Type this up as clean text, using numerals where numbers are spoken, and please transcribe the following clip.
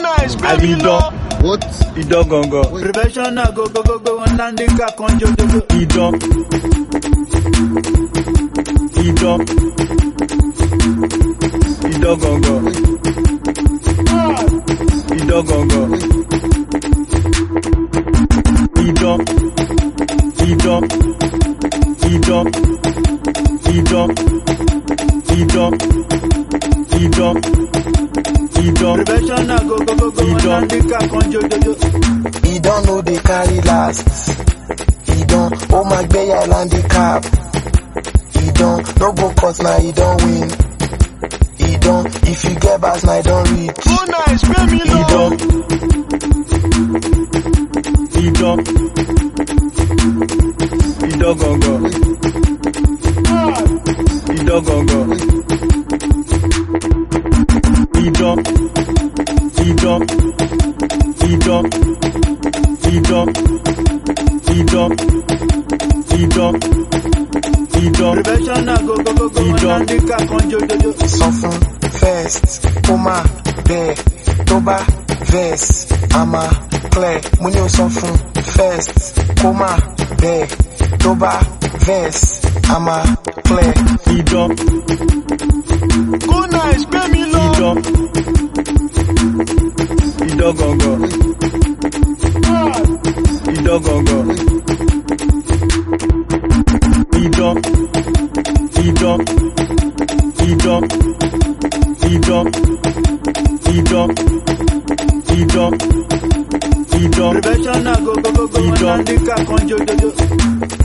nice, I be done. What? Idán gangan. Professional go one landing car conjo jojo. Idán. Idán. Idán gangan. Idán gangan. Idán. Idán. Idán. Idán. Idán. Idán. Idán. Professional go one landing car conjo jojo. Idán no dey carry last. Idán ó máa gbéyà handicap. Idán no go cut na Idán win. Idán if you get bass na Idán reach. Go nice, pay me Idán. low. Idán. Idán gangan. Idán gangan. Idán. Idán. Idán. Idán. Idán. Idán. Idán. Professional go one landing car conjo jojo. Sọ fún first ó máa bẹ̀ tó bá vex a máa clear. Mo ní o sọ fún first kó máa bẹ̀ tó bá vex a máa clear. Idán. Go nice, pay me low. Idán. Idán gangan. Idán gangan. Idán. Idán. Idán. Idán. Idán. Idán. Idán. Professional go one landing car conjo jojo.